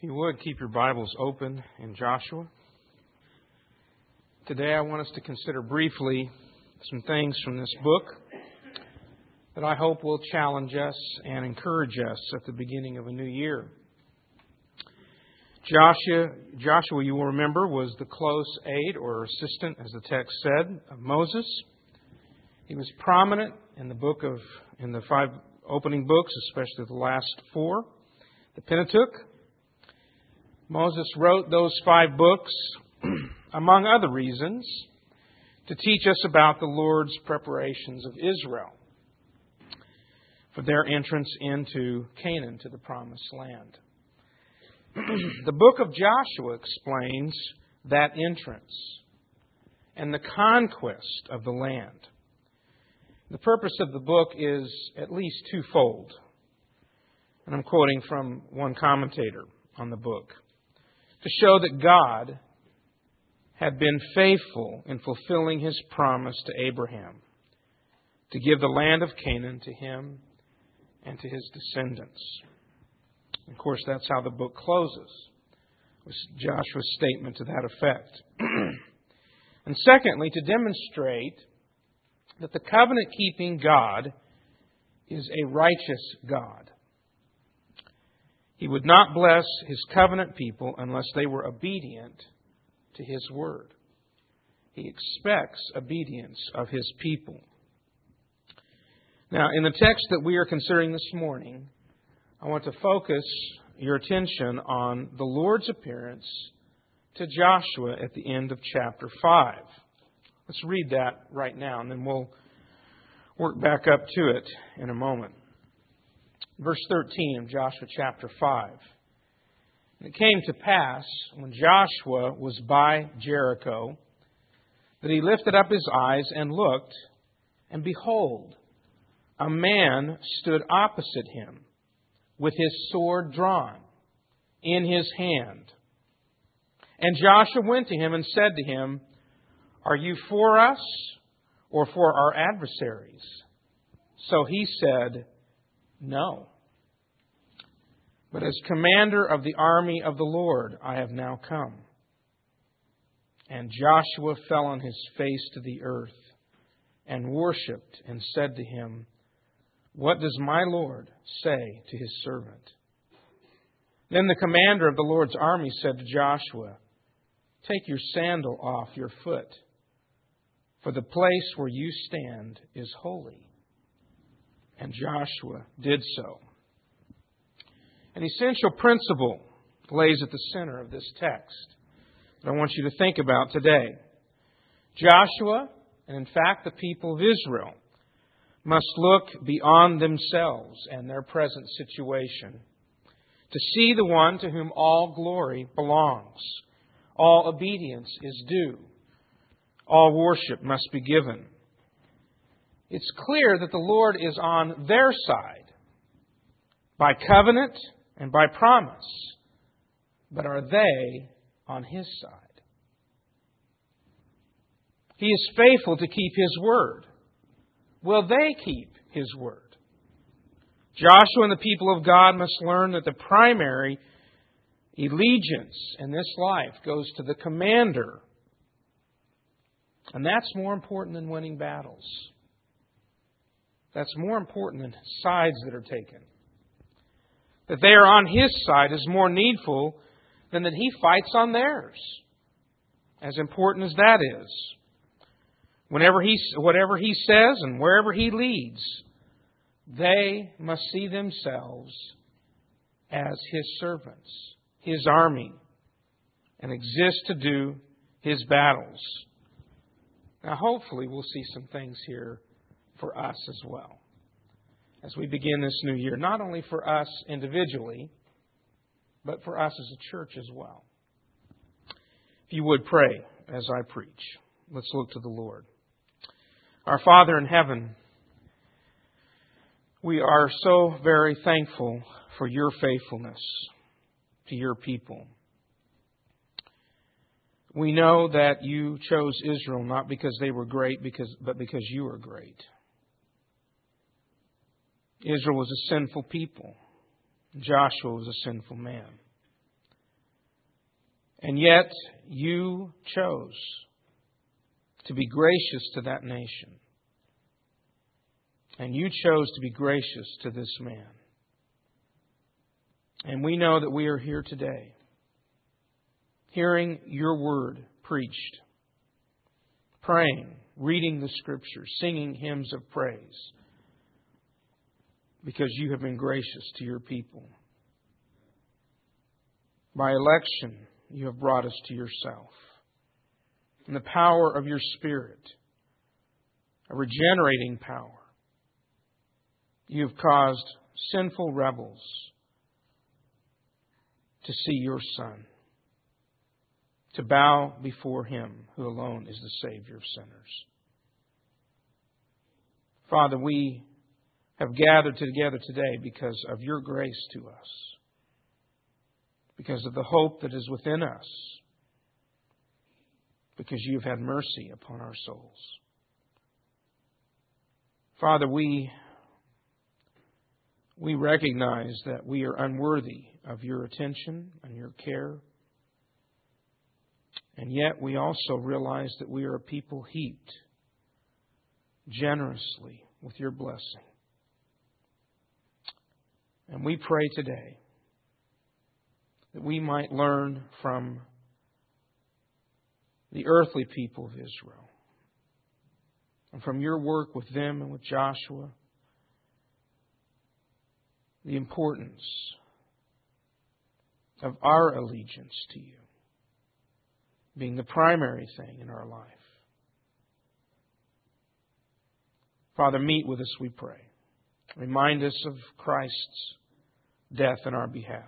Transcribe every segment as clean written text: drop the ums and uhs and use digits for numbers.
If you would, keep your Bibles open in Joshua. Today I want us to consider briefly some things from this book that I hope will challenge us and encourage us at the beginning of a new year. Joshua, you will remember, was the close aide or assistant, as the text said, of Moses. He was prominent in the 5 opening books, especially the last 4, the Pentateuch. Moses wrote those 5 books, among other reasons, to teach us about the Lord's preparations of Israel for their entrance into Canaan, to the Promised Land. The book of Joshua explains that entrance and the conquest of the land. The purpose of the book is at least twofold. And I'm quoting from one commentator on the book. To show that God had been faithful in fulfilling His promise to Abraham to give the land of Canaan to him and to his descendants. Of course, that's how the book closes, with Joshua's statement to that effect. And secondly, to demonstrate that the covenant-keeping God is a righteous God. He would not bless His covenant people unless they were obedient to His word. He expects obedience of His people. Now, in the text that we are considering this morning, I want to focus your attention on the Lord's appearance to Joshua at the end of chapter 5. Let's read that right now, and then we'll work back up to it in a moment. Verse 13 of Joshua chapter 5. And it came to pass, when Joshua was by Jericho, that he lifted up his eyes and looked, and behold, a man stood opposite him, with his sword drawn in his hand. And Joshua went to him and said to him, "Are you for us, or for our adversaries?" So he said, "No. But as commander of the army of the Lord, I have now come." And Joshua fell on his face to the earth and worshipped and said to him, "What does my Lord say to His servant?" Then the commander of the Lord's army said to Joshua, "Take your sandal off your foot, for the place where you stand is holy." And Joshua did so. An essential principle lays at the center of this text that I want you to think about today. Joshua, and in fact the people of Israel, must look beyond themselves and their present situation to see the one to whom all glory belongs, all obedience is due, all worship must be given. It's clear that the Lord is on their side by covenant and by promise. But are they on His side? He is faithful to keep His word. Will they keep His word? Joshua and the people of God must learn that the primary allegiance in this life goes to the commander. And that's more important than winning battles. That's more important than sides that are taken. That they are on His side is more needful than that He fights on theirs. As important as that is. Whatever He says and wherever He leads, they must see themselves as His servants, His army, and exist to do His battles. Now, hopefully, we'll see some things here for us as well as we begin this new year. Not only for us individually, but for us as a church as well. If you would pray as I preach. Let's look to the Lord. Our Father in heaven, we are so very thankful for Your faithfulness to Your people. We know that You chose Israel not because they were great, but because You are great. Israel was a sinful people. Joshua was a sinful man. And yet you chose to be gracious to that nation. And you chose to be gracious to this man. And we know that we are here today, hearing your word preached, praying, reading the Scriptures, singing hymns of praise, because you have been gracious to your people. By election, you have brought us to yourself. In the power of your Spirit, a regenerating power, you have caused sinful rebels to see your Son, to bow before Him who alone is the Savior of sinners. Father, we have gathered together today because of your grace to us, because of the hope that is within us, because you have had mercy upon our souls. Father, we recognize that we are unworthy of your attention and your care. And yet we also realize that we are a people heaped generously with your blessing. And we pray today that we might learn from the earthly people of Israel and from your work with them and with Joshua, the importance of our allegiance to you being the primary thing in our life. Father, meet with us, we pray. Remind us of Christ's death in our behalf,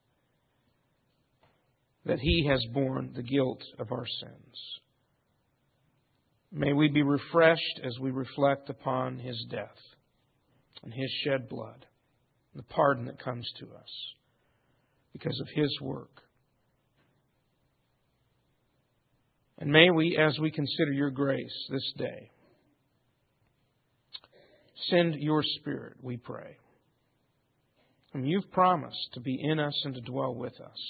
that He has borne the guilt of our sins. May we be refreshed as we reflect upon His death and His shed blood, the pardon that comes to us because of His work. And may we, as we consider your grace this day, send your Spirit, we pray, whom you've promised to be in us and to dwell with us,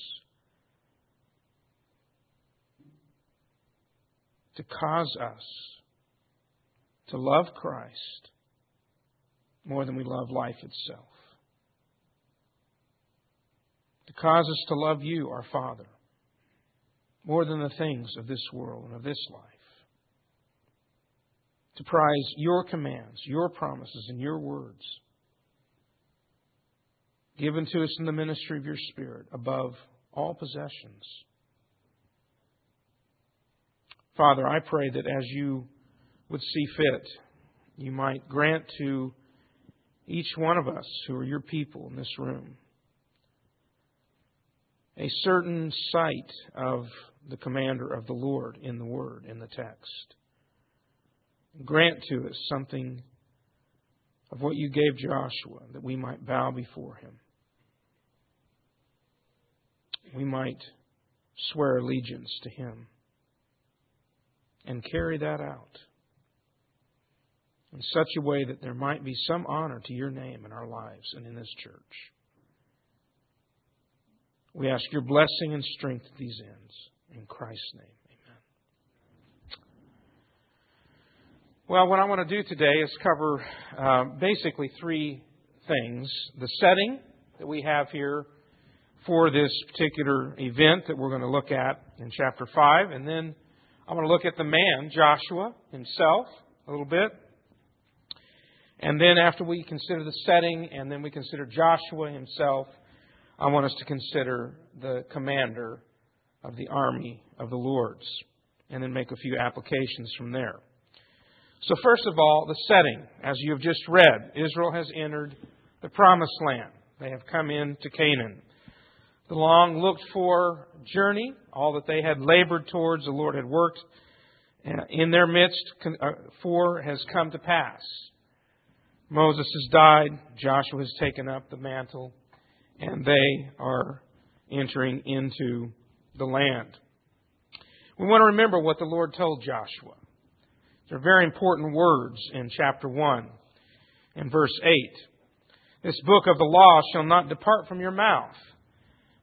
to cause us to love Christ more than we love life itself, to cause us to love you, our Father, more than the things of this world and of this life, to prize your commands, your promises, and your words given to us in the ministry of your Spirit above all possessions. Father, I pray that as you would see fit, you might grant to each one of us who are your people in this room a certain sight of the commander of the Lord in the Word, in the text. Grant to us something of what you gave Joshua, that we might bow before Him. We might swear allegiance to Him and carry that out in such a way that there might be some honor to your name in our lives and in this church. We ask your blessing and strength at these ends. In Christ's name, amen. Well, what I want to do today is cover basically three things. The setting that we have here for this particular event that we're going to look at in chapter 5. And then I want to look at the man, Joshua himself, a little bit. And then after we consider the setting and then we consider Joshua himself, I want us to consider the commander of the army of the Lord's and then make a few applications from there. So first of all, the setting. As you have just read, Israel has entered the Promised Land. They have come into Canaan. The long looked for journey, all that they had labored towards, the Lord had worked in their midst for has come to pass. Moses has died. Joshua has taken up the mantle. And they are entering into the land. We want to remember what the Lord told Joshua. There are very important words in chapter 1 and verse 8. This book of the law shall not depart from your mouth,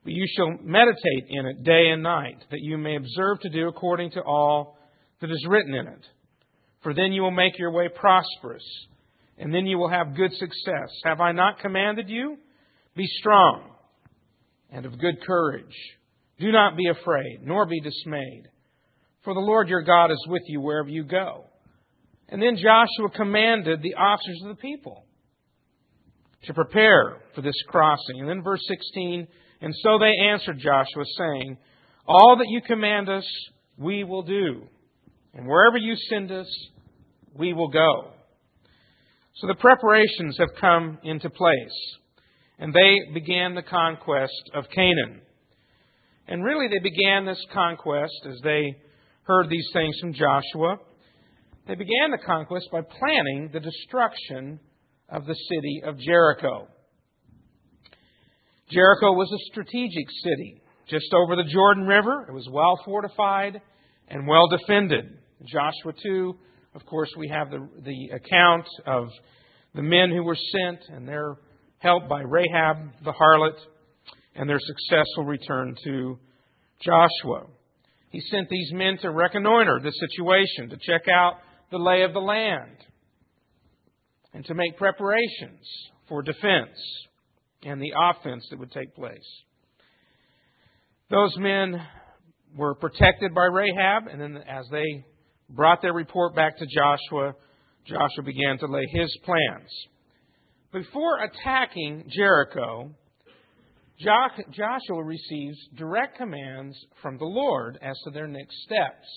But you shall meditate in it day and night, that you may observe to do according to all that is written in it. For then you will make your way prosperous, and then you will have good success. Have I not commanded you? Be strong and of good courage. Do not be afraid, nor be dismayed. For the Lord your God is with you wherever you go. And then Joshua commanded the officers of the people to prepare for this crossing. And then verse 16, and so they answered Joshua, saying, all that you command us, we will do. And wherever you send us, we will go. So the preparations have come into place. And they began the conquest of Canaan. And really they began this conquest as they heard these things from Joshua. They began the conquest by planning the destruction of the city of Jericho. Jericho was a strategic city just over the Jordan River. It was well fortified and well defended. In Joshua 2, of course, we have the account of the men who were sent and their help by Rahab the harlot and their successful return to Joshua. He sent these men to reconnoiter the situation, to check out the lay of the land, and to make preparations for defense and the offense that would take place. Those men were protected by Rahab, and then as they brought their report back to Joshua, Joshua began to lay his plans. Before attacking Jericho, Joshua receives direct commands from the Lord as to their next steps.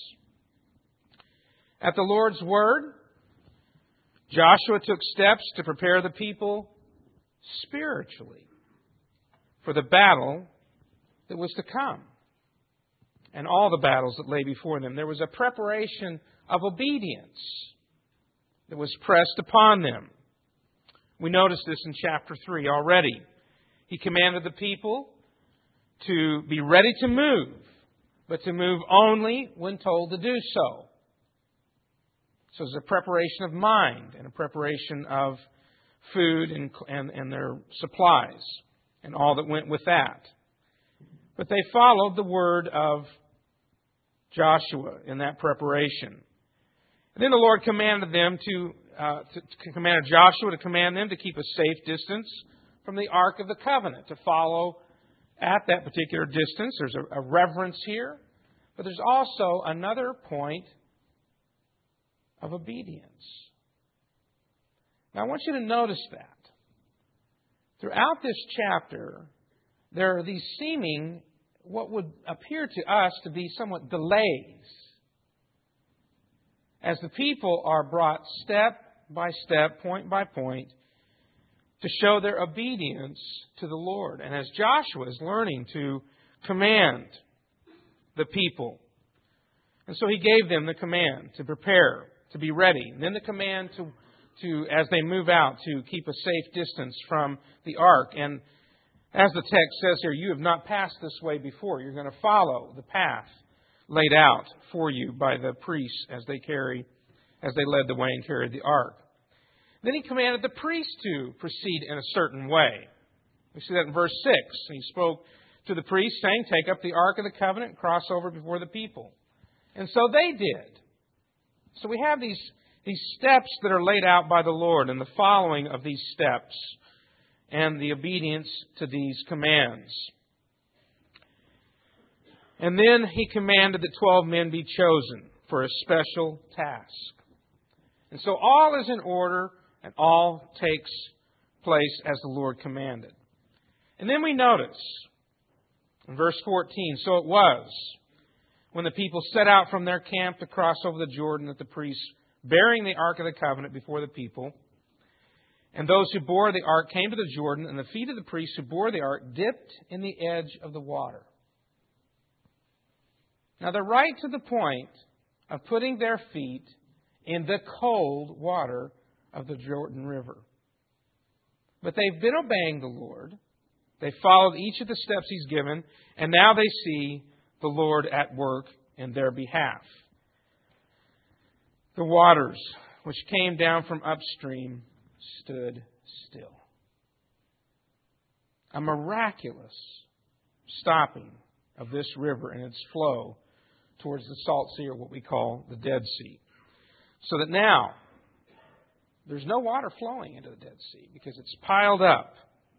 At the Lord's word, Joshua took steps to prepare the people spiritually for the battle that was to come and all the battles that lay before them. There was a preparation of obedience that was pressed upon them. We noticed this in chapter 3 already. He commanded the people to be ready to move, but to move only when told to do so. So there's a preparation of mind and a preparation of food and their supplies and all that went with that. But they followed the word of Joshua in that preparation. And then the Lord commanded them commanded Joshua to command them to keep a safe distance from the Ark of the Covenant, to follow at that particular distance. There's a reverence here, but there's also another point of obedience. Now I want you to notice that. Throughout this chapter, there are these seeming, what would appear to us to be somewhat delays, as the people are brought step by step, point by point, to show their obedience to the Lord. And as Joshua is learning to command the people. And so he gave them the command to prepare, to be ready. And then the command to as they move out, to keep a safe distance from the ark. And as the text says here, you have not passed this way before. You're going to follow the path laid out for you by the priests as they led the way and carried the ark. Then he commanded the priests to proceed in a certain way. We see that in verse 6. He spoke to the priests, saying, take up the Ark of the Covenant and cross over before the people. And so they did. So we have these steps that are laid out by the Lord and the following of these steps and the obedience to these commands. And then he commanded that 12 men be chosen for a special task. And so all is in order and all takes place as the Lord commanded. And then we notice in verse 14, so it was when the people set out from their camp to cross over the Jordan that the priests, bearing the Ark of the Covenant before the people, and those who bore the ark came to the Jordan, and the feet of the priests who bore the ark dipped in the edge of the water. Now they're right to the point of putting their feet in the cold water of the Jordan River. But they've been obeying the Lord. They followed each of the steps He's given, and now they see the Lord at work in their behalf. The waters which came down from upstream stood still. A miraculous stopping of this river and its flow towards the Salt Sea, or what we call the Dead Sea. So that now there's no water flowing into the Dead Sea because it's piled up.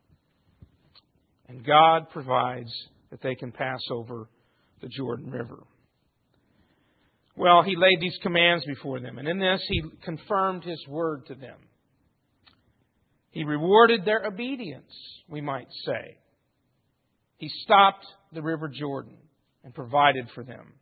And God provides that they can pass over the Jordan River. Well, He laid these commands before them, and in this He confirmed His word to them. He rewarded their obedience, we might say. He stopped the River Jordan and provided for them.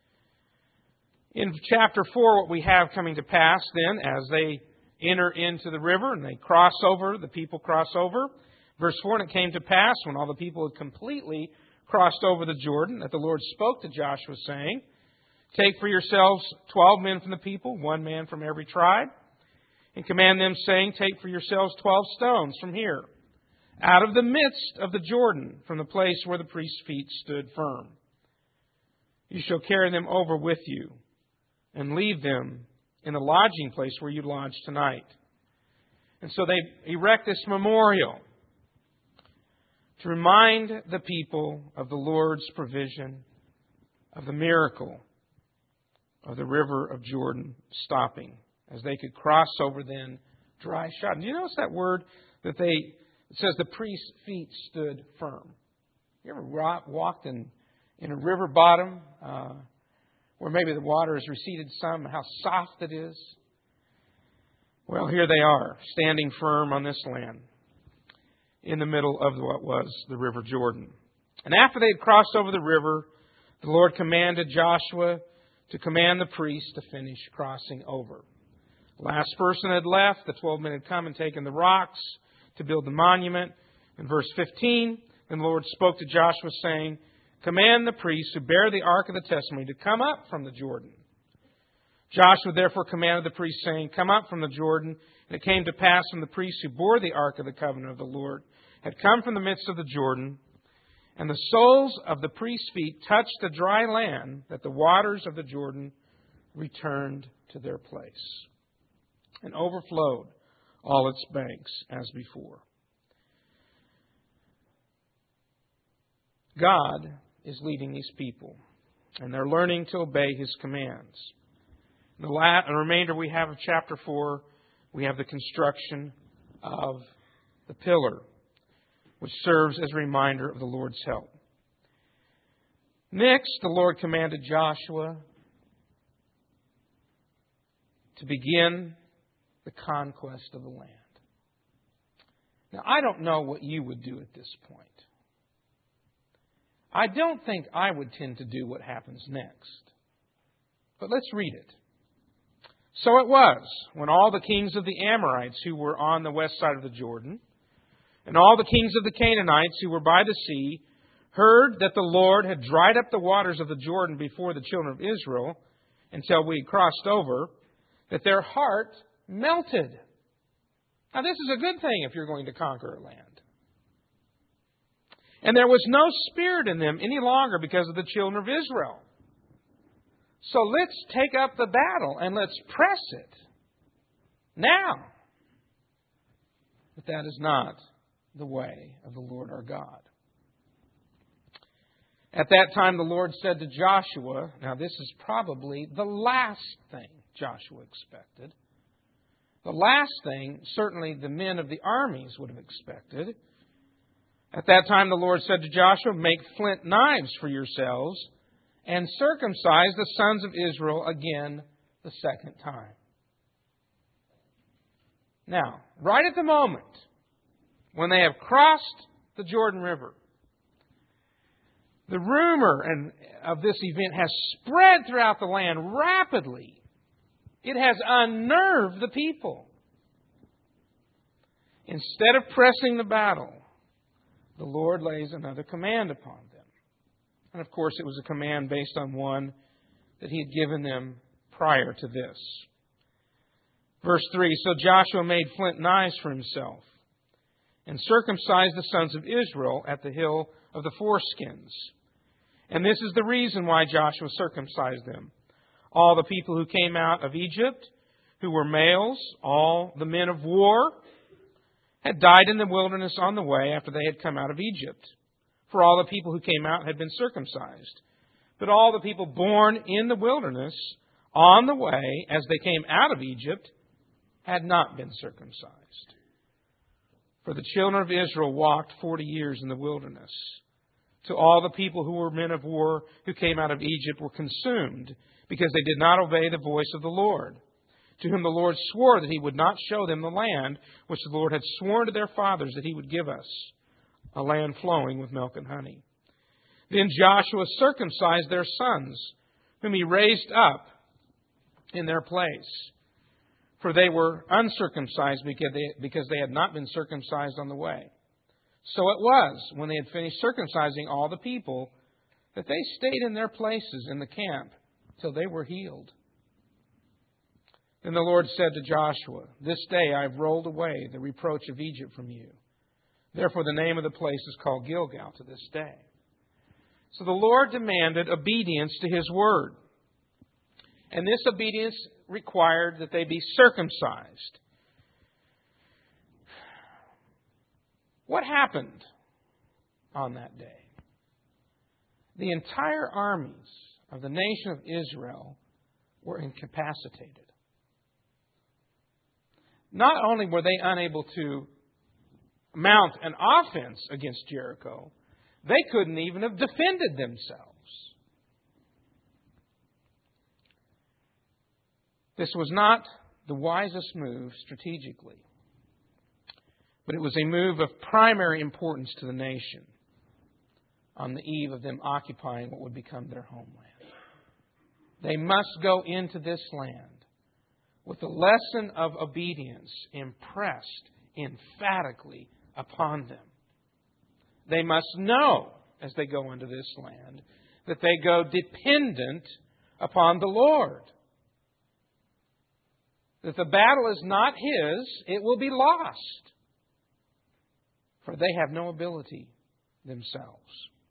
In chapter 4, what we have coming to pass then, as they enter into the river and they cross over, the people cross over. Verse 4, and it came to pass when all the people had completely crossed over the Jordan, that the Lord spoke to Joshua, saying, take for yourselves 12 men from the people, 1 man from every tribe, and command them, saying, take for yourselves 12 stones from here, out of the midst of the Jordan, from the place where the priest's feet stood firm. You shall carry them over with you, and leave them in the lodging place where you lodge tonight. And so they erect this memorial to remind the people of the Lord's provision, of the miracle of the river of Jordan stopping, as they could cross over then dry shod. Do you notice that word that it says the priest's feet stood firm? You ever walked in a river bottom where maybe the water has receded some, how soft it is? Well, here they are, standing firm on this land, in the middle of what was the River Jordan. And after they had crossed over the river, the Lord commanded Joshua to command the priests to finish crossing over. The last person had left. The 12 men had come and taken the rocks to build the monument. In verse 15, then the Lord spoke to Joshua, saying, command the priests who bear the ark of the testimony to come up from the Jordan. Joshua therefore commanded the priests, saying, come up from the Jordan. And it came to pass when the priests who bore the ark of the covenant of the Lord had come from the midst of the Jordan, and the soles of the priest's feet touched the dry land, that the waters of the Jordan returned to their place and overflowed all its banks as before. God is leading these people, and they're learning to obey His commands. In the remainder we have of chapter 4, we have the construction of the pillar, which serves as a reminder of the Lord's help. Next, the Lord commanded Joshua to begin the conquest of the land. Now, I don't know what you would do at this point. I don't think I would tend to do what happens next. But let's read it. So it was, when all the kings of the Amorites who were on the west side of the Jordan, and all the kings of the Canaanites who were by the sea, heard that the Lord had dried up the waters of the Jordan before the children of Israel, until we crossed over, that their heart melted. Now, this is a good thing if you're going to conquer a land. And there was no spirit in them any longer because of the children of Israel. So let's take up the battle and let's press it now. But that is not the way of the Lord our God. At that time the Lord said to Joshua, now this is probably the last thing Joshua expected. The last thing certainly the men of the armies would have expected. At that time the Lord said to Joshua, make flint knives for yourselves and circumcise the sons of Israel again the second time. Now, right at the moment when they have crossed the Jordan River, the rumor of this event has spread throughout the land rapidly. It has unnerved the people. Instead of pressing the battle, the Lord lays another command upon them. And of course, it was a command based on one that He had given them prior to this. Verse 3, so Joshua made flint knives for himself and circumcised the sons of Israel at the hill of the foreskins. And this is the reason why Joshua circumcised them. All the people who came out of Egypt, who were males, all the men of war, had died in the wilderness on the way after they had come out of Egypt. for all the people who came out had been circumcised. But all the people born in the wilderness on the way as they came out of Egypt had not been circumcised. For the children of Israel walked 40 years in the wilderness. To all the people who were men of war who came out of Egypt were consumed because they did not obey the voice of the Lord, to whom the Lord swore that He would not show them the land which the Lord had sworn to their fathers that He would give us, a land flowing with milk and honey. Then Joshua circumcised their sons, whom he raised up in their place. For they were uncircumcised because they had not been circumcised on the way. So it was, when they had finished circumcising all the people, that they stayed in their places in the camp till they were healed. Then the Lord said to Joshua, "This day I have rolled away the reproach of Egypt from you." Therefore the name of the place is called Gilgal to this day. So the Lord demanded obedience to His word. And this obedience required that they be circumcised. What happened on that day? The entire armies of the nation of Israel were incapacitated. Not only were they unable to mount an offense against Jericho, they couldn't even have defended themselves. This was not the wisest move strategically, but it was a move of primary importance to the nation on the eve of them occupying what would become their homeland. They must go into this land with the lesson of obedience impressed emphatically upon them. They must know, as they go into this land, that they go dependent upon the Lord. That the battle is not His, it will be lost. For they have no ability themselves.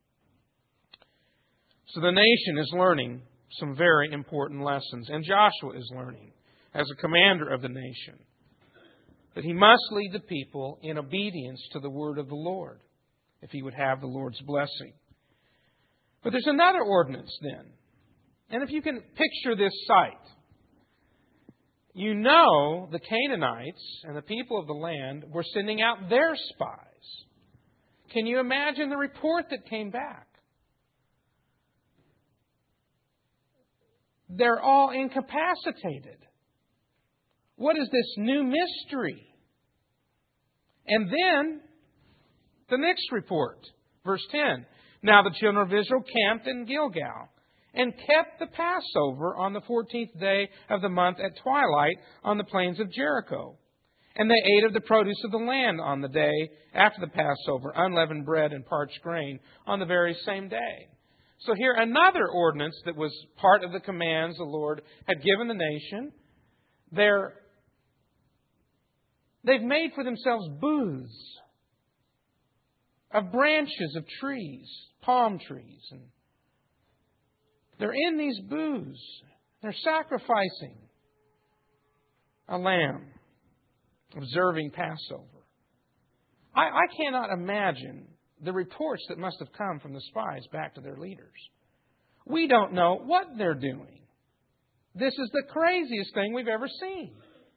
So the nation is learning some very important lessons. And Joshua is learning, as a commander of the nation, that he must lead the people in obedience to the word of the Lord, if he would have the Lord's blessing. But there's another ordinance then. And if you can picture this sight, you know the Canaanites and the people of the land were sending out their spies. Can you imagine the report that came back? They're all incapacitated. What is this new mystery? And then the next report, verse 10. Now the children of Israel camped in Gilgal and kept the Passover on the 14th day of the month at twilight on the plains of Jericho. And they ate of the produce of the land on the day after the Passover, unleavened bread and parched grain on the very same day. So here another ordinance that was part of the commands the Lord had given the nation. They've made for themselves booths of branches of trees, palm trees. And they're in these booths. They're sacrificing a lamb, observing Passover. I cannot imagine the reports that must have come from the spies back to their leaders. We don't know what they're doing. This is the craziest thing we've ever seen.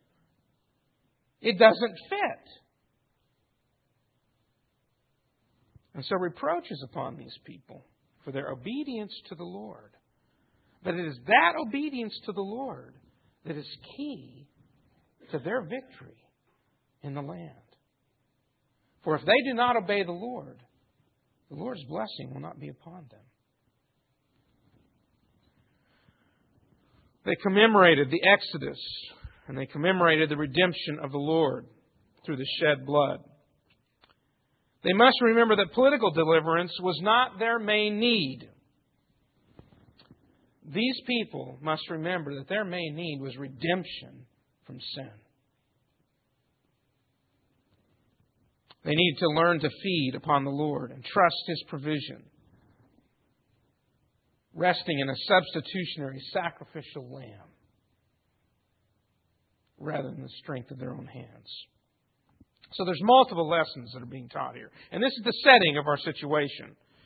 It doesn't fit. And so reproach is upon these people for their obedience to the Lord. But it is that obedience to the Lord that is key to their victory in the land. For if they do not obey the Lord's blessing will not be upon them. They commemorated the Exodus and they commemorated the redemption of the Lord through the shed blood. They must remember that political deliverance was not their main need. These people must remember that their main need was redemption from sin. They need to learn to feed upon the Lord and trust His provision, resting in a substitutionary sacrificial lamb rather than the strength of their own hands. So there's multiple lessons that are being taught here. And this is the setting of our situation.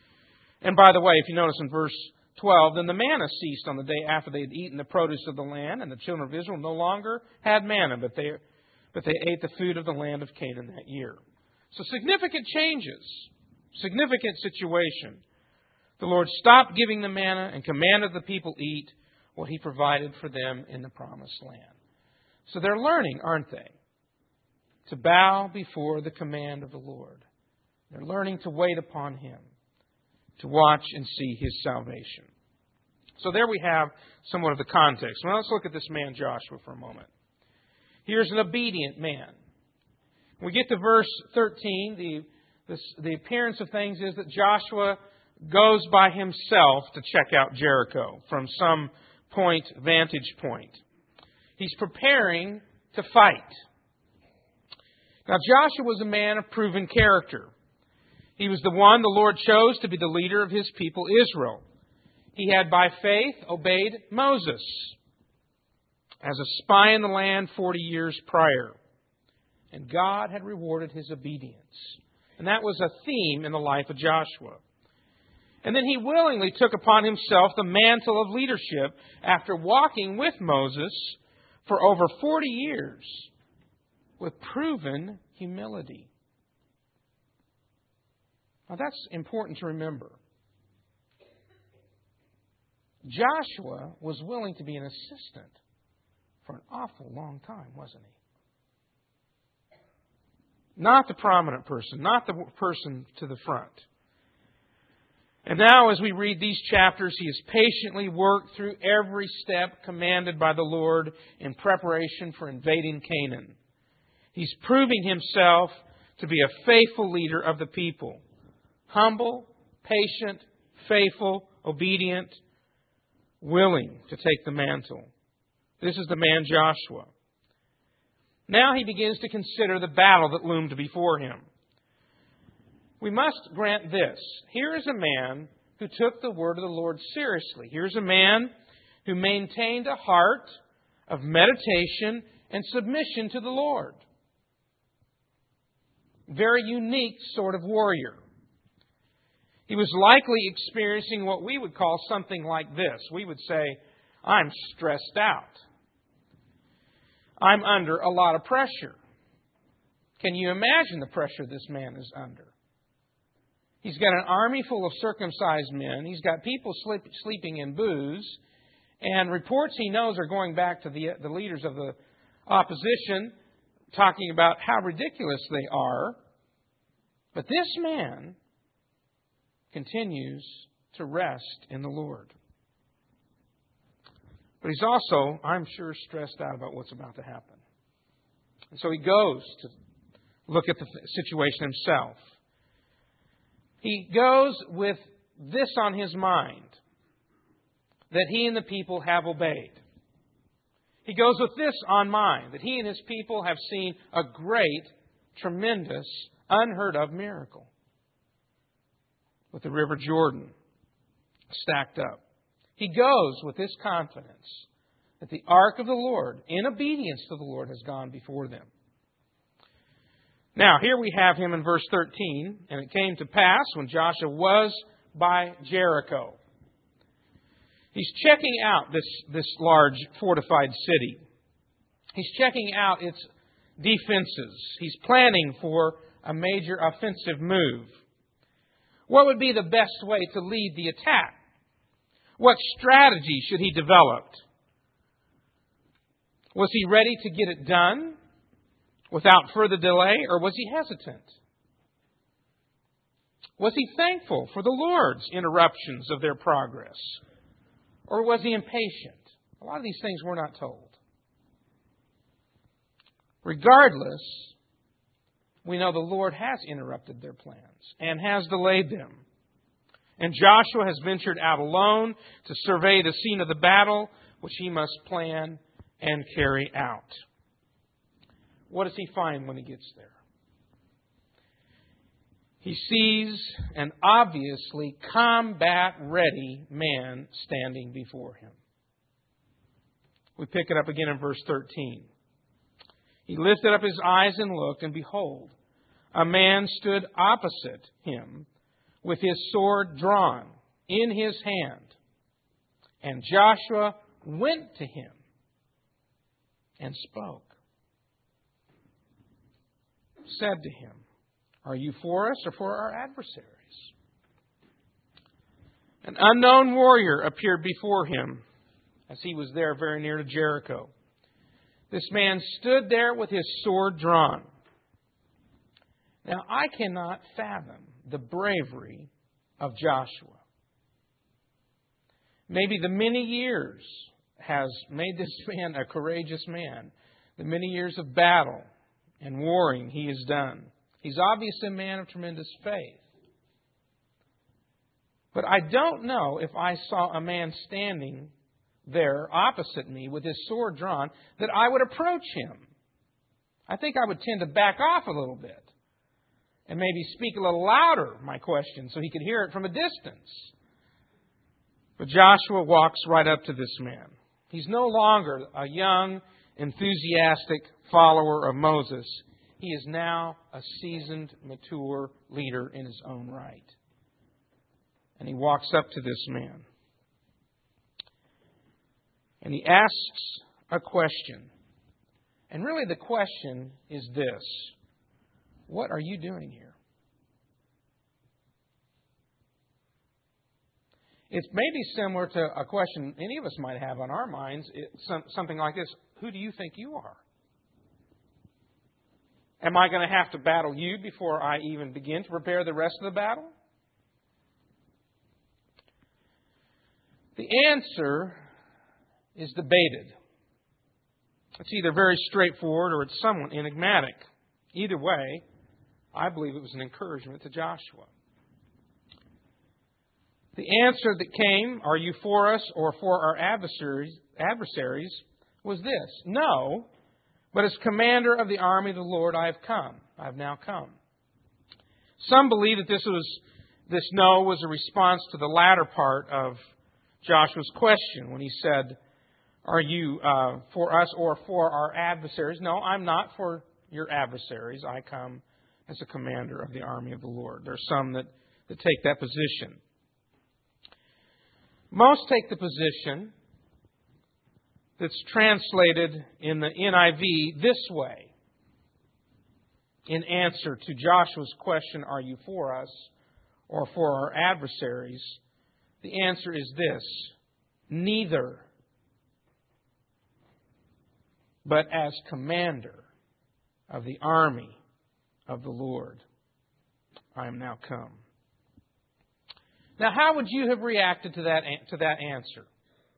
And by the way, if you notice in verse 12, then the manna ceased on the day after they had eaten the produce of the land, and the children of Israel no longer had manna, but they ate the food of the land of Canaan that year. So significant changes, significant situation. The Lord stopped giving the manna and commanded the people eat what He provided for them in the promised land. So they're learning, aren't they? To bow before the command of the Lord. They're learning to wait upon Him, to watch and see His salvation. So there we have somewhat of the context. Now let's look at this man Joshua for a moment. Here's an obedient man. When we get to verse 13, the appearance of things is that Joshua goes by himself to check out Jericho from some vantage point. He's preparing to fight. Now Joshua was a man of proven character. He was the one the Lord chose to be the leader of His people Israel. He had by faith obeyed Moses as a spy in the land 40 years prior. And God had rewarded his obedience. And that was a theme in the life of Joshua. And then he willingly took upon himself the mantle of leadership after walking with Moses for over 40 years with proven humility. Now that's important to remember. Joshua was willing to be an assistant for an awful long time, wasn't he? Not the prominent person, not the person to the front. And now as we read these chapters, he has patiently worked through every step commanded by the Lord in preparation for invading Canaan. He's proving himself to be a faithful leader of the people. Humble, patient, faithful, obedient, willing to take the mantle. This is the man Joshua. Now he begins to consider the battle that loomed before him. We must grant this. Here is a man who took the word of the Lord seriously. Here's a man who maintained a heart of meditation and submission to the Lord. Very unique sort of warrior. He was likely experiencing what we would call something like this. We would say, I'm stressed out. I'm under a lot of pressure. Can you imagine the pressure this man is under? He's got an army full of circumcised men. He's got people sleeping in booths. And reports he knows are going back to the leaders of the opposition, talking about how ridiculous they are. But this man continues to rest in the Lord. But he's also, I'm sure, stressed out about what's about to happen. And so he goes to look at the situation himself. He goes with this on his mind, that he and the people have obeyed. He goes with this on mind, that he and his people have seen a great, tremendous, unheard of miracle with the River Jordan stacked up. He goes with this confidence that the ark of the Lord, in obedience to the Lord, has gone before them. Now, here we have him in verse 13. And it came to pass when Joshua was by Jericho. He's checking out this large fortified city. He's checking out its defenses. He's planning for a major offensive move. What would be the best way to lead the attack? What strategy should he develop? Was he ready to get it done without further delay, or was he hesitant? Was he thankful for the Lord's interruptions of their progress, or was he impatient? A lot of these things we're not told. Regardless, we know the Lord has interrupted their plans and has delayed them. And Joshua has ventured out alone to survey the scene of the battle, which he must plan and carry out. What does he find when he gets there? He sees an obviously combat-ready man standing before him. We pick it up again in verse 13. He lifted up his eyes and looked, and behold, a man stood opposite him with his sword drawn in his hand. And Joshua went to him and spoke. Said to him, "Are you for us or for our adversaries?" An unknown warrior appeared before him as he was there very near to Jericho. This man stood there with his sword drawn. Now, I cannot fathom the bravery of Joshua. Maybe the many years has made this man a courageous man. The many years of battle and warring he has done. He's obviously a man of tremendous faith. But I don't know if I saw a man standing there opposite me with his sword drawn that I would approach him. I think I would tend to back off a little bit and maybe speak a little louder my question so he could hear it from a distance. But Joshua walks right up to this man. He's no longer a young, enthusiastic follower of Moses. He is now a seasoned, mature leader in his own right. And he walks up to this man. And he asks a question. And really the question is this: what are you doing here? It's maybe similar to a question any of us might have on our minds. It's something like this: who do you think you are? Am I going to have to battle you before I even begin to prepare the rest of the battle? The answer is debated. It's either very straightforward or it's somewhat enigmatic. Either way, I believe it was an encouragement to Joshua. The answer that came, "Are you for us or for our adversaries?" was this: "No, but as commander of the army of the Lord, I have now come." Some believe that this no was a response to the latter part of Joshua's question when he said, "Are you for us or for our adversaries?" No, I'm not for your adversaries. I come as a commander of the army of the Lord. There are some that take that position. Most take the position that's translated in the NIV this way. In answer to Joshua's question, "Are you for us or for our adversaries?" the answer is this: neither. But as commander of the army of the Lord, I am now come. Now, how would you have reacted to that answer?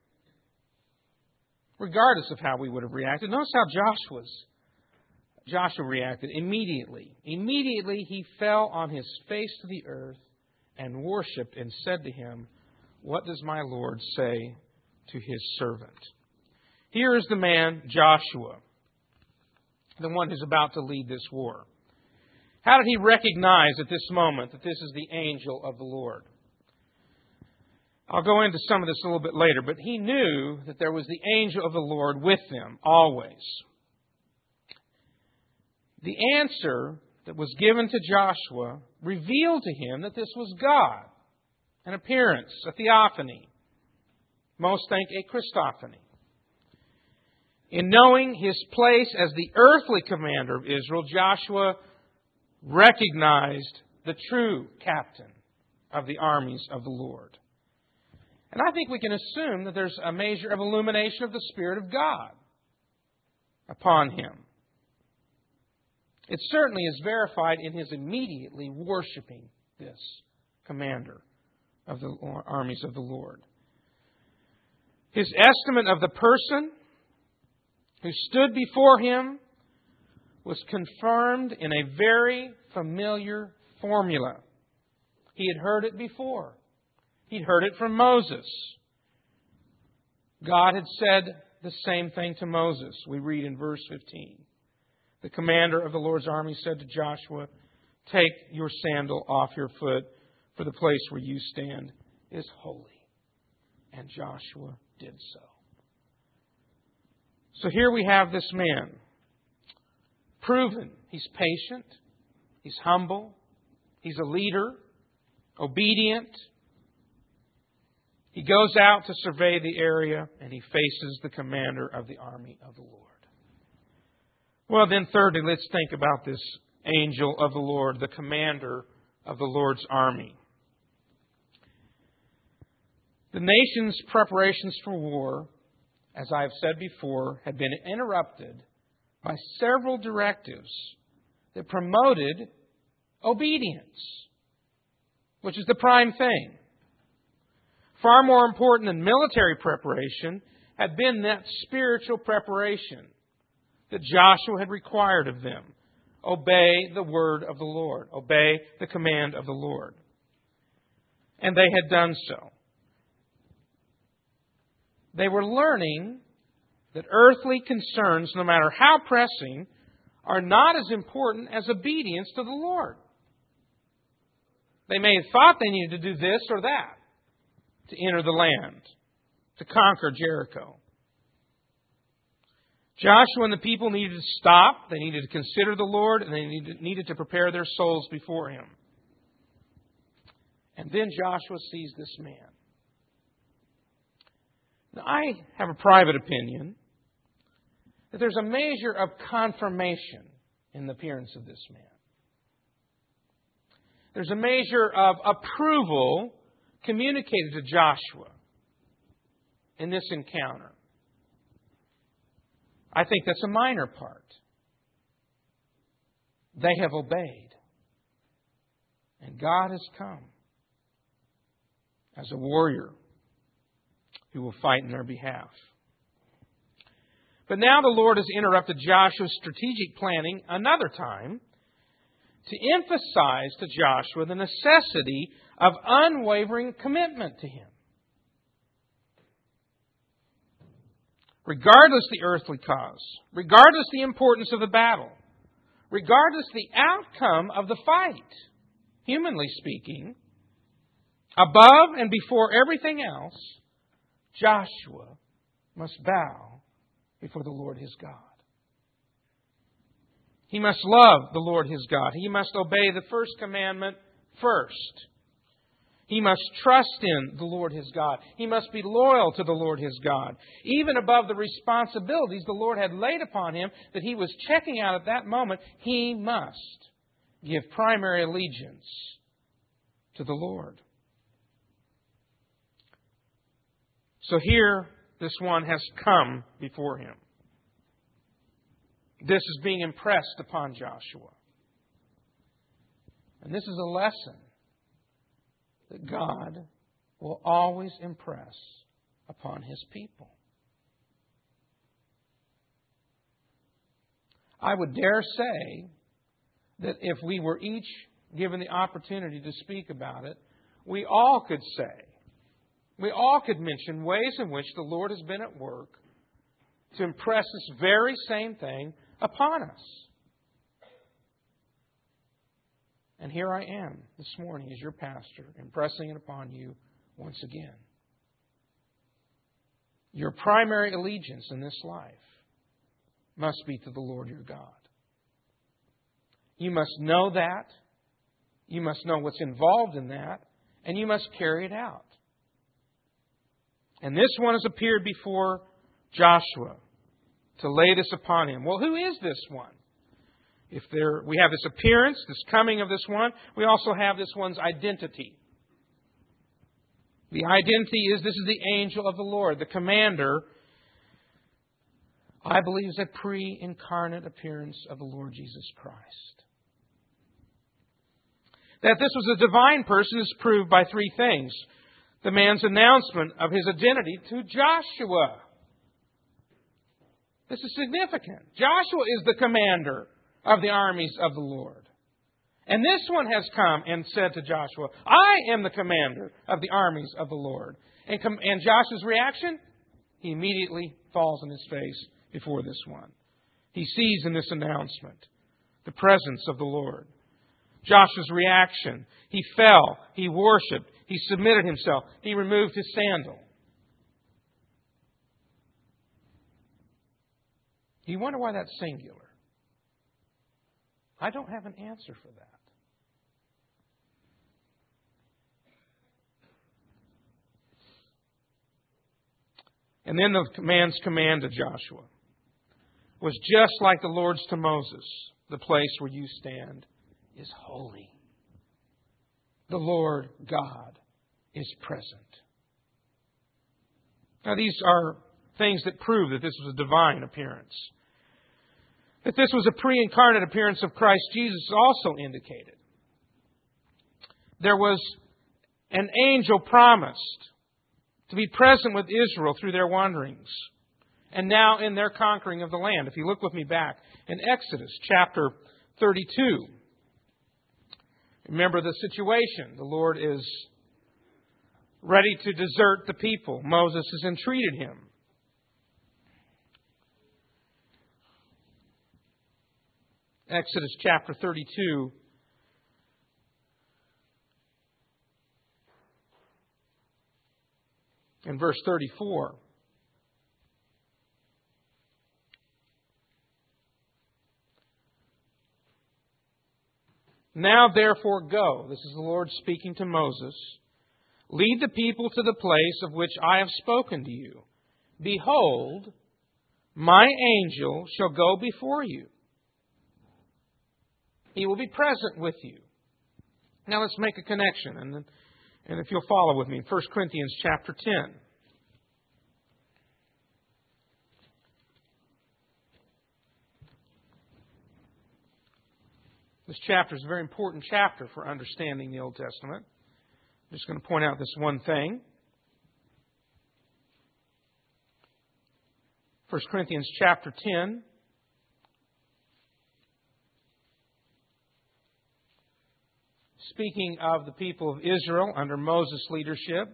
Regardless of how we would have reacted, notice how Joshua reacted immediately. Immediately he fell on his face to the earth and worshipped and said to him, "What does my Lord say to his servant?" Here is the man Joshua, the one who's about to lead this war. How did he recognize at this moment that this is the angel of the Lord? I'll go into some of this a little bit later, but he knew that there was the angel of the Lord with them always. The answer that was given to Joshua revealed to him that this was God, an appearance, a theophany. Most think a Christophany. In knowing his place as the earthly commander of Israel, Joshua recognized the true captain of the armies of the Lord. And I think we can assume that there's a measure of illumination of the Spirit of God upon him. It certainly is verified in his immediately worshiping this commander of the armies of the Lord. His estimate of the person who stood before him was confirmed in a very familiar formula. He had heard it before. He'd heard it from Moses. God had said the same thing to Moses. We read in verse 15. The commander of the Lord's army said to Joshua, "Take your sandal off your foot, for the place where you stand is holy." And Joshua did so. So here we have this man, proven. He's patient. He's humble. He's a leader, obedient. He goes out to survey the area, and he faces the commander of the army of the Lord. Well, then thirdly, let's think about this angel of the Lord, the commander of the Lord's army. The nation's preparations for war, as I have said before, had been interrupted by several directives that promoted obedience, which is the prime thing. Far more important than military preparation had been that spiritual preparation that Joshua had required of them. Obey the word of the Lord. Obey the command of the Lord. And they had done so. They were learning that earthly concerns, no matter how pressing, are not as important as obedience to the Lord. They may have thought they needed to do this or that to enter the land, to conquer Jericho. Joshua and the people needed to stop. They needed to consider the Lord, and they needed to prepare their souls before Him. And then Joshua sees this man. Now, I have a private opinion that there's a measure of confirmation in the appearance of this man. There's a measure of approval communicated to Joshua in this encounter. I think that's a minor part. They have obeyed. And God has come as a warrior who will fight in their behalf. But now the Lord has interrupted Joshua's strategic planning another time to emphasize to Joshua the necessity of unwavering commitment to Him. Regardless the earthly cause, regardless the importance of the battle, regardless the outcome of the fight, humanly speaking, above and before everything else, Joshua must bow before the Lord his God. He must love the Lord his God. He must obey the first commandment first. He must trust in the Lord his God. He must be loyal to the Lord his God. Even above the responsibilities the Lord had laid upon him that he was checking out at that moment, he must give primary allegiance to the Lord. So here, this one has come before him. This is being impressed upon Joshua. And this is a lesson that God will always impress upon His people. I would dare say that if we were each given the opportunity to speak about it, we all could mention ways in which the Lord has been at work to impress this very same thing upon us. And here I am this morning as your pastor, impressing it upon you once again. Your primary allegiance in this life must be to the Lord your God. You must know that. You must know what's involved in that. And you must carry it out. And this one has appeared before Joshua to lay this upon him. Well, who is this one? We have this appearance, this coming of this one, we also have this one's identity. The identity is this is the angel of the Lord, the commander. I believe is a pre-incarnate appearance of the Lord Jesus Christ. That this was a divine person is proved by three things. The man's announcement of his identity to Joshua. This is significant. Joshua is the commander of the armies of the Lord. And this one has come and said to Joshua, I am the commander of the armies of the Lord. And Joshua's reaction? He immediately falls on his face before this one. He sees in this announcement the presence of the Lord. Joshua's reaction. He fell. He worshipped. He submitted himself. He removed his sandal. You wonder why that's singular? I don't have an answer for that. And then the man's command to Joshua was just like the Lord's to Moses. The place where you stand is holy. The Lord God is present. Now these are things that prove that this was a divine appearance. That this was a pre-incarnate appearance of Christ Jesus also indicated. There was an angel promised to be present with Israel through their wanderings and now in their conquering of the land. If you look with me back in Exodus chapter 32, remember the situation. The Lord is ready to desert the people. Moses has entreated him. Exodus chapter 32. In verse 34. Now therefore go. This is the Lord speaking to Moses. Lead the people to the place of which I have spoken to you. Behold, my angel shall go before you. He will be present with you. Now let's make a connection. And if you'll follow with me, 1 Corinthians chapter 10. This chapter is a very important chapter for understanding the Old Testament. I'm just going to point out this one thing. 1 Corinthians chapter 10. Speaking of the people of Israel under Moses' leadership.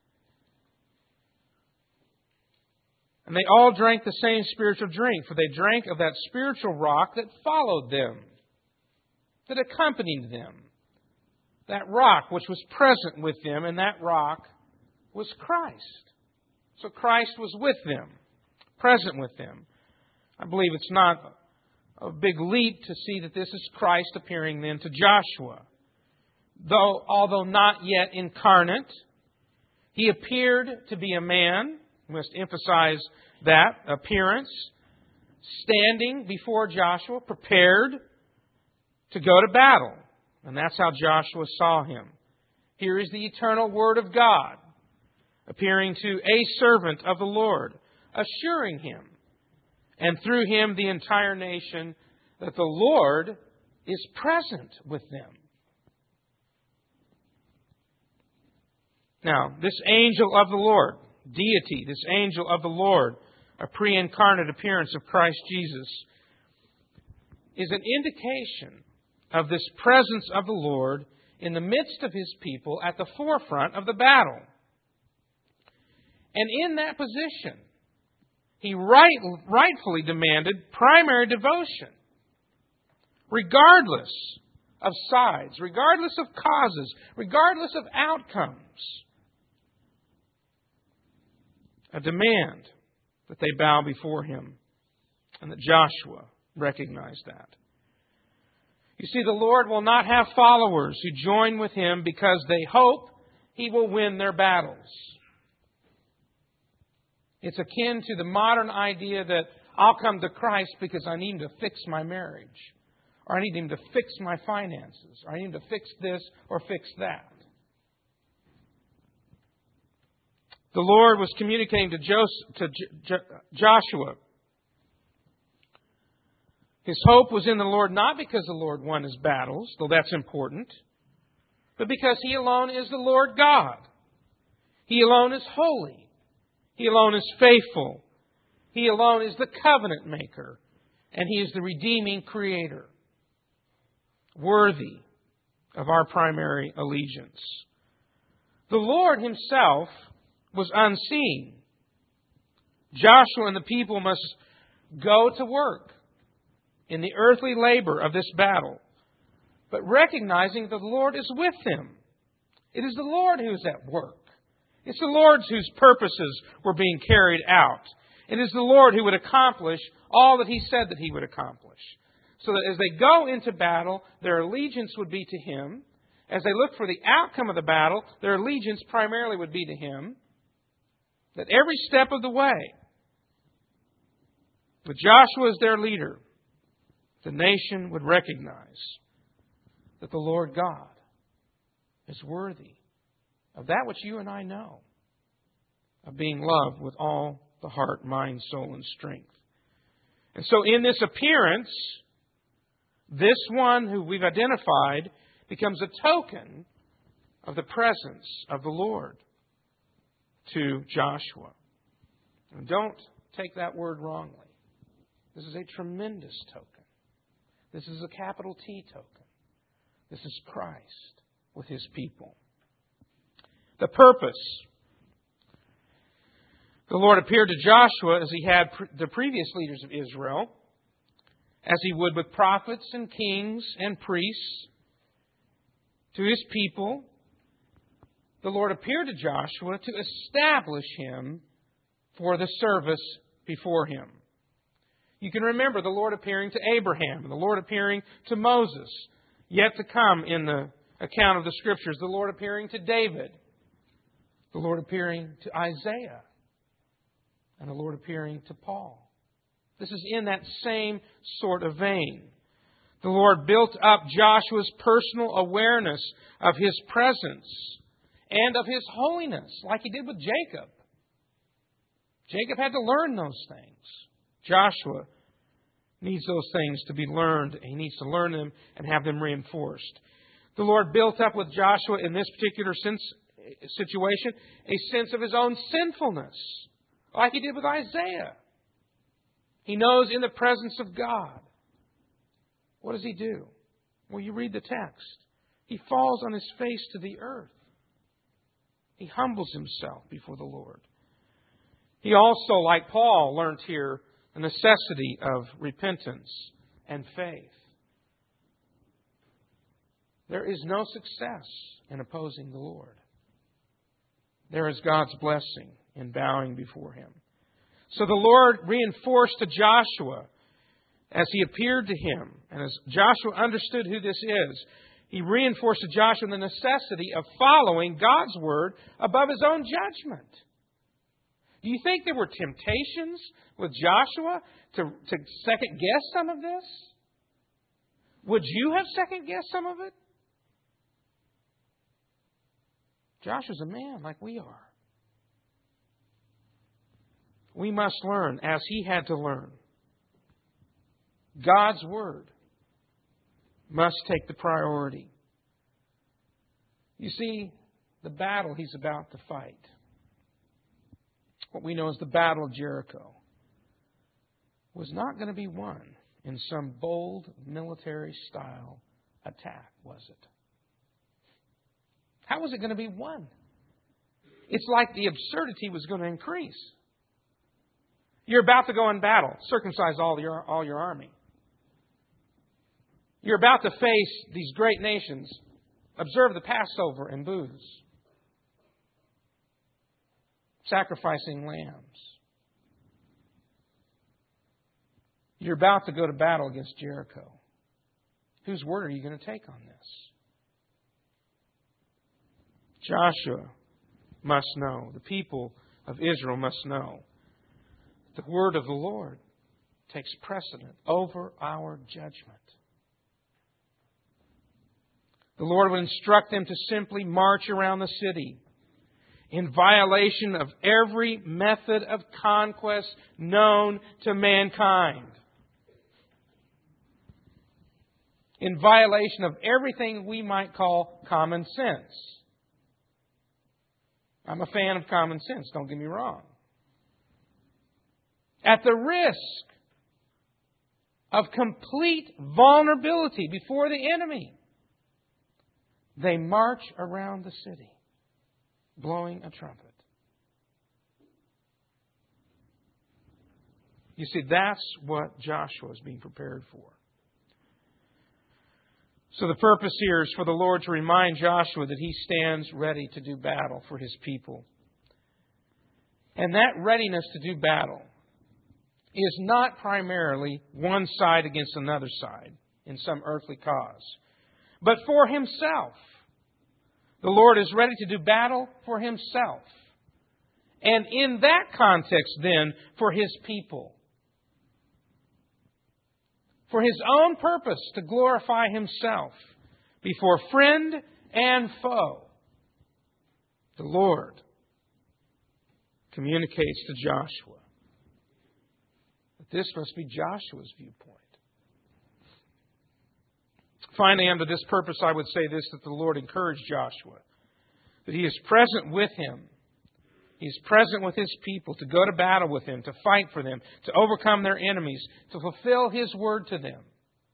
And they all drank the same spiritual drink, for they drank of that spiritual rock that followed them, that accompanied them. That rock which was present with them, and that rock was Christ. So Christ was with them, present with them. I believe it's not a big leap to see that this is Christ appearing then to Joshua. Although not yet incarnate, He appeared to be a man. We must emphasize that appearance. Standing before Joshua, prepared to go to battle. And that's how Joshua saw him. Here is the eternal Word of God appearing to a servant of the Lord, assuring him, and through him the entire nation, that the Lord is present with them. Now, this angel of the Lord, deity, this angel of the Lord, a pre-incarnate appearance of Christ Jesus, is an indication of this presence of the Lord in the midst of His people at the forefront of the battle. And in that position, He rightfully demanded primary devotion, regardless of sides, regardless of causes, regardless of outcomes. A demand that they bow before Him, and that Joshua recognized that. You see, the Lord will not have followers who join with Him because they hope He will win their battles. It's akin to the modern idea that I'll come to Christ because I need Him to fix my marriage, or I need Him to fix my finances, or I need Him to fix this or fix that. The Lord was communicating to Joshua. His hope was in the Lord, not because the Lord won His battles, though that's important, but because He alone is the Lord God. He alone is holy. He alone is faithful. He alone is the covenant maker. And He is the redeeming Creator, worthy of our primary allegiance. The Lord Himself was unseen. Joshua and the people must go to work in the earthly labor of this battle, but recognizing that the Lord is with them. It is the Lord who is at work. It's the Lord whose purposes were being carried out. It is the Lord who would accomplish all that He said that He would accomplish. So that as they go into battle, their allegiance would be to Him. As they look for the outcome of the battle, their allegiance primarily would be to Him. that every step of the way, with Joshua as their leader, the nation would recognize that the Lord God is worthy of that which you and I know, of being loved with all the heart, mind, soul, and strength. And so in this appearance, this one who we've identified becomes a token of the presence of the Lord to Joshua. And don't take that word wrongly. This is a tremendous token. This is a capital T token. This is Christ with His people. The purpose. The Lord appeared to Joshua as He had the previous leaders of Israel, as He would with prophets and kings and priests to His people. The Lord appeared to Joshua to establish him for the service before Him. You can remember the Lord appearing to Abraham, and the Lord appearing to Moses, yet to come in the account of the Scriptures, the Lord appearing to David, the Lord appearing to Isaiah, and the Lord appearing to Paul. This is in that same sort of vein. The Lord built up Joshua's personal awareness of His presence and of His holiness, like He did with Jacob. Jacob had to learn those things. Joshua needs those things to be learned. He needs to learn them and have them reinforced. The Lord built up with Joshua in this particular situation a sense of His own sinfulness, like He did with Isaiah. He knows in the presence of God. What does he do? Well, you read the text. He falls on his face to the earth. He humbles himself before the Lord. He also, like Paul, learned here the necessity of repentance and faith. There is no success in opposing the Lord. There is God's blessing in bowing before Him. So the Lord reinforced to Joshua as He appeared to him, and as Joshua understood who this is, He reinforced to Joshua the necessity of following God's Word above his own judgment. Do you think there were temptations with Joshua to second guess some of this? Would you have second guessed some of it? Joshua's a man like we are. We must learn as he had to learn. God's Word must take the priority. You see, the battle he's about to fight, what we know as the Battle of Jericho, was not going to be won in some bold military-style attack, was it? How was it going to be won? It's like the absurdity was going to increase. You're about to go in battle, circumcise all your army. You're about to face these great nations, observe the Passover and booths, sacrificing lambs. You're about to go to battle against Jericho. Whose word are you going to take on this? Joshua must know, the people of Israel must know, the word of the Lord takes precedent over our judgment. The Lord would instruct them to simply march around the city in violation of every method of conquest known to mankind. In violation of everything we might call common sense. I'm a fan of common sense, don't get me wrong. At the risk of complete vulnerability before the enemy, they march around the city, blowing a trumpet. You see, that's what Joshua is being prepared for. So the purpose here is for the Lord to remind Joshua that He stands ready to do battle for His people. And that readiness to do battle is not primarily one side against another side in some earthly cause, but for Himself. The Lord is ready to do battle for Himself And in that context then, for His people, for His own purpose to glorify Himself before friend and foe, the Lord communicates to Joshua that this must be Joshua's viewpoint. Finally, under this purpose, I would say this, that the Lord encouraged Joshua, that He is present with him. He's present with His people to go to battle with Him, to fight for them, to overcome their enemies, to fulfill His word to them.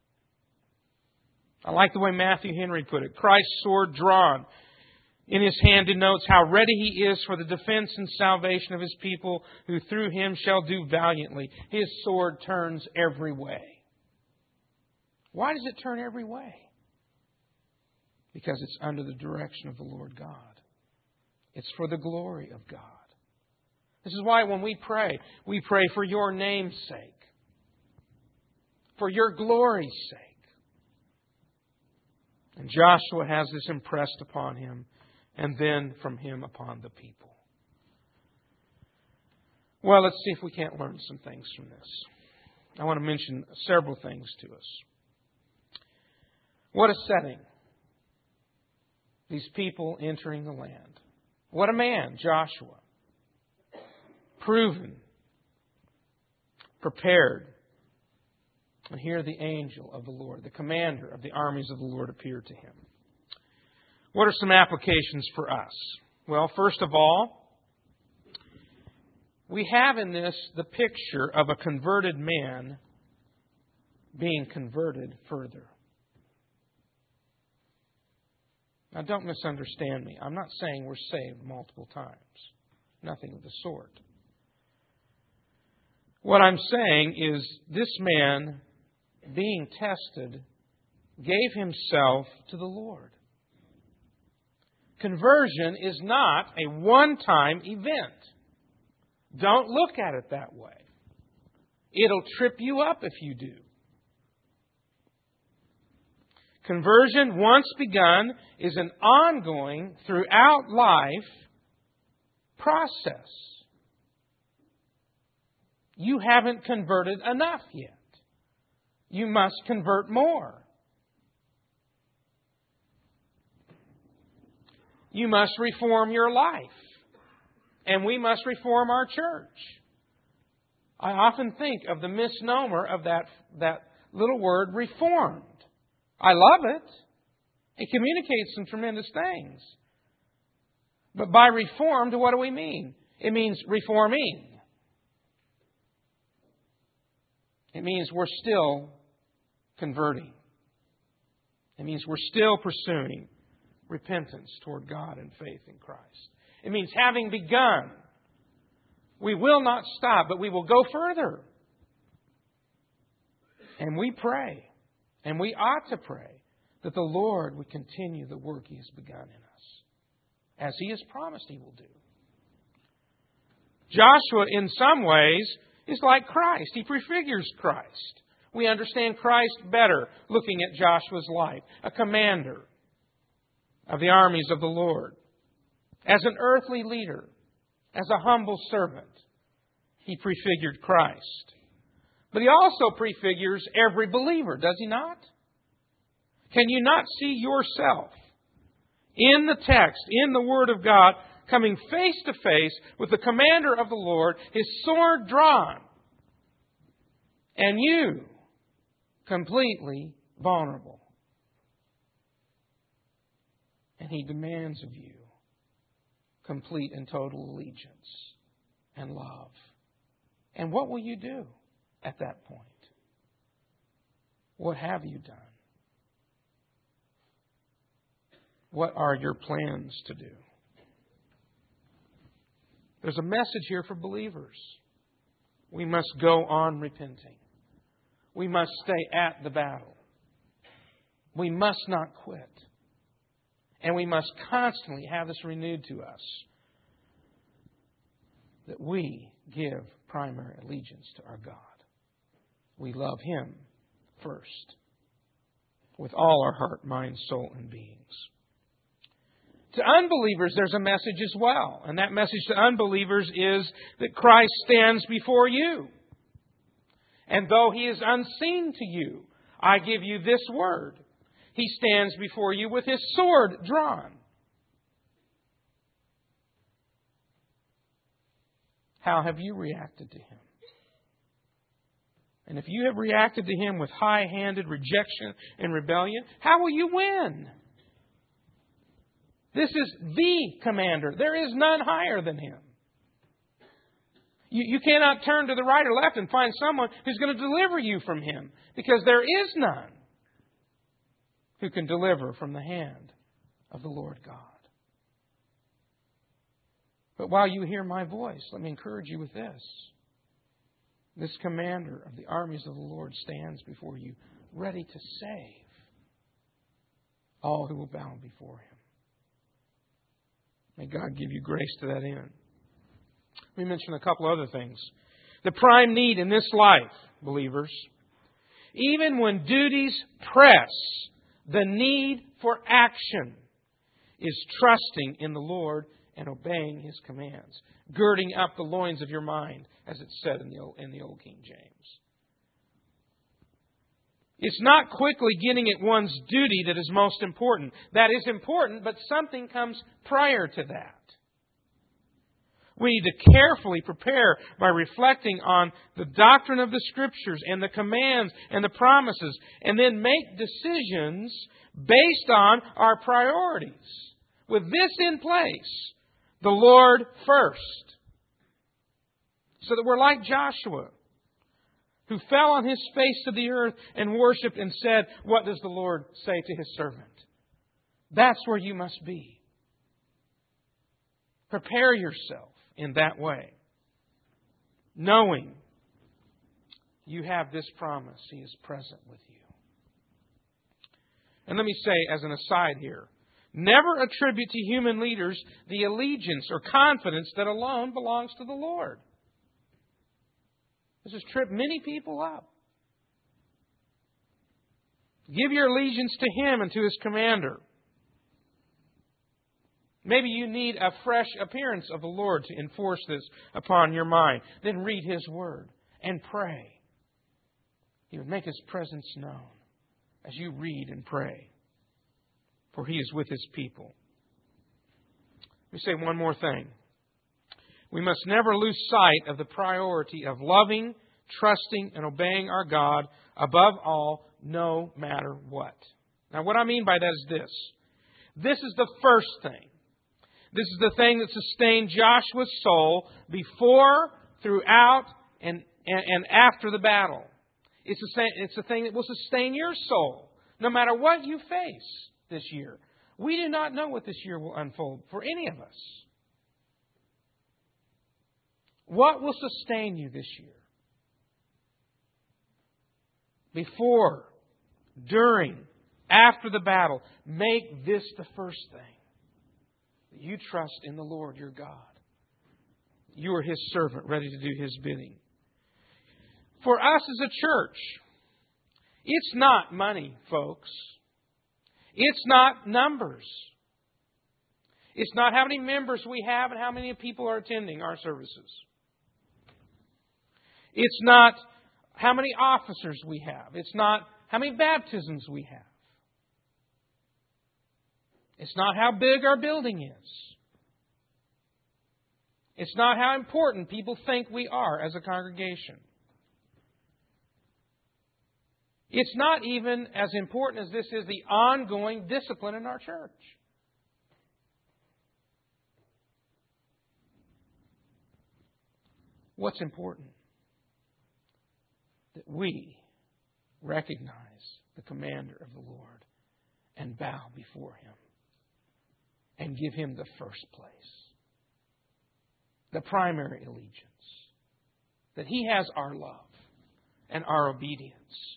I like the way Matthew Henry put it. Christ's sword drawn in His hand denotes how ready He is for the defense and salvation of His people, who through Him shall do valiantly. His sword turns every way. Why does it turn every way? Because it's under the direction of the Lord God. It's for the glory of God. This is why when we pray for Your name's sake, for Your glory's sake. And Joshua has this impressed upon him, and then from him upon the people. Well, let's see if we can't learn some things from this. I want to mention several things to us. What a setting. These people entering the land. What a man, Joshua. Proven. Prepared. And here the angel of the Lord, the commander of the armies of the Lord, appeared to him. What are some applications for us? Well, first of all, we have in this the picture of a converted man being converted further. Now, don't misunderstand me. I'm not saying we're saved multiple times. Nothing of the sort. What I'm saying is this man, being tested, gave himself to the Lord. Conversion is not a one-time event. Don't look at it that way. It'll trip you up if you do. Conversion, once begun, is an ongoing, throughout life process. You haven't converted enough yet. You must convert more. You must reform your life. And we must reform our church. I often think of the misnomer of that little word, reformed. I love it. It communicates some tremendous things. But by reformed, what do we mean? It means reforming. It means we're still converting. It means we're still pursuing repentance toward God and faith in Christ. It means having begun, we will not stop, but we will go further. And we pray, and we ought to pray, that the Lord would continue the work He has begun in us, as He has promised He will do. Joshua, in some ways, is like Christ. He prefigures Christ. We understand Christ better looking at Joshua's life, a commander of the armies of the Lord. As an earthly leader, as a humble servant, He prefigured Christ. But He also prefigures every believer, does He not? Can you not see yourself in the text, in the Word of God, coming face to face with the commander of the Lord, his sword drawn, and you completely vulnerable? And He demands of you complete and total allegiance and love. And what will you do at that point? What have you done? What are your plans to do? There's a message here for believers. We must go on repenting. We must stay at the battle. We must not quit. And we must constantly have this renewed to us, that we give primary allegiance to our God. We love Him first, with all our heart, mind, soul, and beings. To unbelievers, there's a message as well. And that message to unbelievers is that Christ stands before you. And though He is unseen to you, I give you this word. He stands before you with His sword drawn. How have you reacted to Him? And if you have reacted to Him with high-handed rejection and rebellion, how will you win? This is the commander. There is none higher than Him. You cannot turn to the right or left and find someone who's going to deliver you from Him, because there is none who can deliver from the hand of the Lord God. But while you hear my voice, let me encourage you with this. This commander of the armies of the Lord stands before you, ready to save all who will bow before Him. May God give you grace to that end. Let me mention a couple other things. The prime need in this life, believers, even when duties press, the need for action is trusting in the Lord and obeying His commands, girding up the loins of your mind, as it's said in the Old King James. It's not quickly getting at one's duty that is most important. That is important, but something comes prior to that. We need to carefully prepare by reflecting on the doctrine of the Scriptures and the commands and the promises, and then make decisions based on our priorities. With this in place, the Lord first. So that we're like Joshua, who fell on his face to the earth and worshipped and said, "What does the Lord say to His servant?" That's where you must be. Prepare yourself in that way, knowing you have this promise. He is present with you. And let me say, as an aside here, never attribute to human leaders the allegiance or confidence that alone belongs to the Lord. This has tripped many people up. Give your allegiance to Him and to His commander. Maybe you need a fresh appearance of the Lord to enforce this upon your mind. Then read His Word and pray. He would make His presence known as you read and pray. For He is with His people. Let me say one more thing. We must never lose sight of the priority of loving, trusting, and obeying our God above all, no matter what. Now, what I mean by that is this. This is the first thing. This is the thing that sustained Joshua's soul before, throughout, and after the battle. It's the thing that will sustain your soul, no matter what you face this year. We do not know what this year will unfold for any of us. What will sustain you this year? Before, during, after the battle, make this the first thing. That you trust in the Lord your God. You are His servant, ready to do His bidding. For us as a church, it's not money, folks. It's not numbers. It's not how many members we have and how many people are attending our services. It's not how many officers we have. It's not how many baptisms we have. It's not how big our building is. It's not how important people think we are as a congregation. It's not even as important as this is the ongoing discipline in our church. What's important? That we recognize the commander of the Lord and bow before Him and give Him the first place, the primary allegiance, that He has our love and our obedience.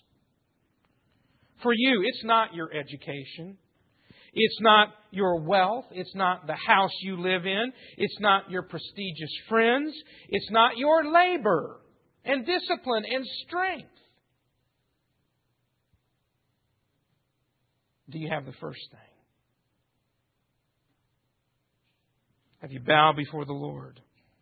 For you, it's not your education. It's not your wealth. It's not the house you live in. It's not your prestigious friends. It's not your labor and discipline and strength. Do you have the first thing? Have you bowed before the Lord?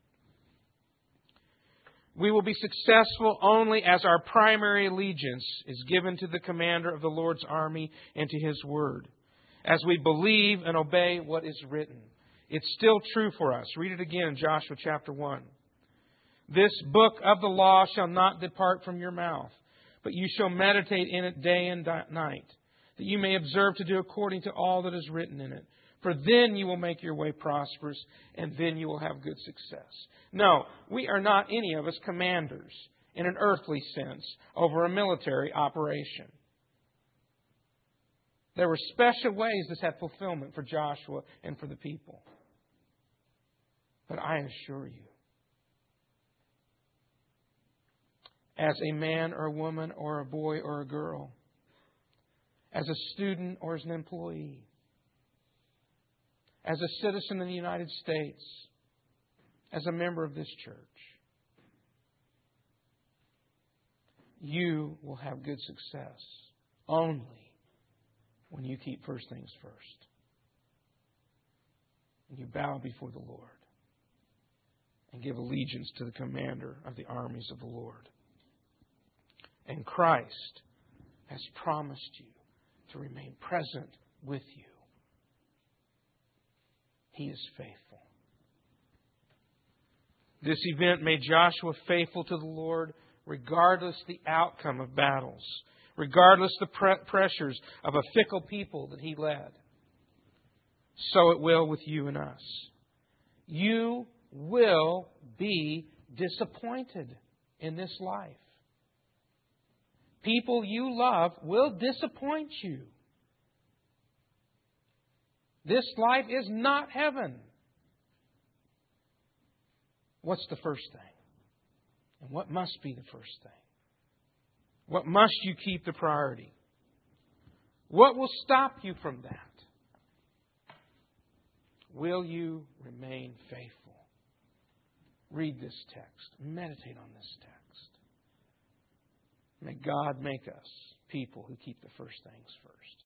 We will be successful only as our primary allegiance is given to the commander of the Lord's army and to His Word. As we believe and obey what is written. It's still true for us. Read it again in Joshua chapter 1. This book of the law shall not depart from your mouth, but you shall meditate in it day and night, that you may observe to do according to all that is written in it. For then you will make your way prosperous, and then you will have good success. No, we are not any of us commanders in an earthly sense over a military operation. There were special ways this had fulfillment for Joshua and for the people. But I assure you, as a man or a woman or a boy or a girl, as a student or as an employee, as a citizen of the United States, as a member of this church, you will have good success only when you keep first things first. And you bow before the Lord and give allegiance to the commander of the armies of the Lord. And Christ has promised you to remain present with you. He is faithful. This event made Joshua faithful to the Lord regardless the outcome of battles, regardless the pressures of a fickle people that he led. So it will with you and us. You will be disappointed in this life. People you love will disappoint you. This life is not heaven. What's the first thing? And what must be the first thing? What must you keep the priority? What will stop you from that? Will you remain faithful? Read this text. Meditate on this text. May God make us people who keep the first things first.